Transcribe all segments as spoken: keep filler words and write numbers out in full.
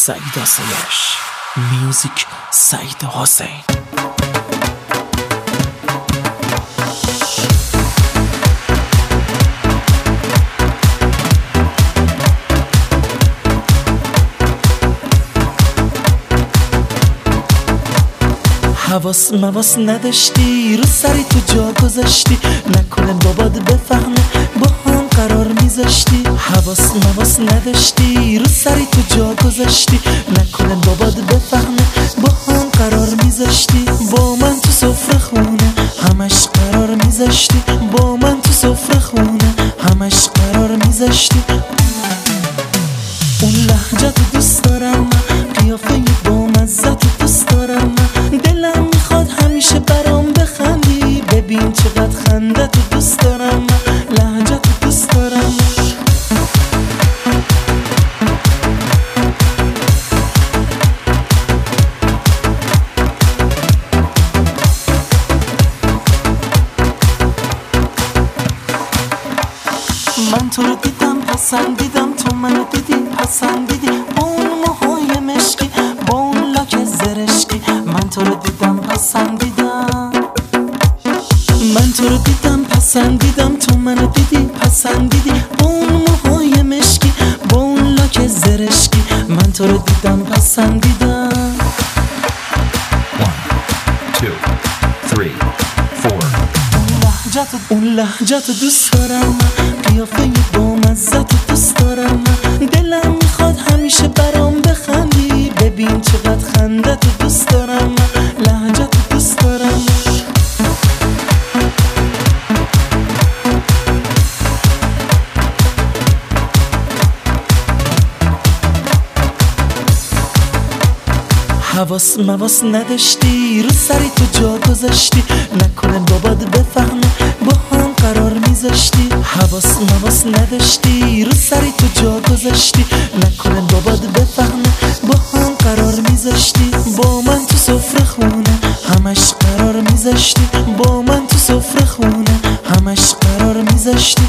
سعید آسایش، میوزیک سعید حسین. حواس مواس نداشتی، رو سری تو جا گذاشتی، نکنه بابات بفهمه با هم قرار میذاشتی. حواس مواس نداشتی، رو سری تو جا گذاشتی، نکنه بابات بفهمه با هم قرار میذاشتی. با من تو سفره خونه همش قرار میذاشتی، با من تو سفره خونه همش قرار میذاشتی. اون لهجه‌تو دوست دارم من، قیافه با مزه‌تو دوست دارم من، دلم میخواد همیشه برام بخندی، ببین چقدر خنده‌تو دوست دارم من، لهجه‌تو دوست دارم من. من تو رو دیدم پسندیدم، تو منو دیدی پسندیدی، با اون موهای مشکی با اون لاک زرشکی. من تو رو دیدم پسندیدم، من تو رو دیدم پسندیدم، تو منو دیدی پسندیدی، با اون موهای مشکی با اون لاک زرشکی. من تو رو دیدم پسندیدم. اون لهجه‌تو دوست دارم من، قیافه با مزه‌تو دوست دارم من، دلم میخواد همیشه برام بخندی، ببین چقدر خنده‌تو دوست دارم من، لهجه‌تو دوست دارم من. حواس مواس نداشتی، رو سری تو جا گذاشتی، نکنه بابات بفهمه با هم قرار میذاشتی. حواس مواس نداشتی، رو سری تو جا گذاشتی، نکنه بابات بفهمه با هم قرار میذاشتی. با من تو سفره خونه همش قرار میذاشتی، با من تو سفره خونه همش قرار میذاشتی.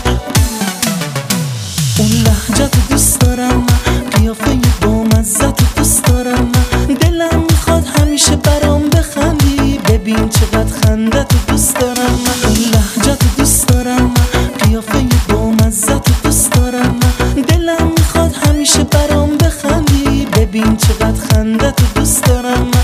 اون لهجه‌تو دوست دارم من، قیافه با مزه‌تو دوست دارم من، دلم میخواد همیشه برام بخندی، ببین چقدر خنده‌تو دوست دارم من. اون لهجه‌تو دوست دارم من، قیافه با مزه‌تو دوست دارم من، دلم میخواد همیشه برام بخندی، ببین چقدر خنده‌تو دوست دارم من.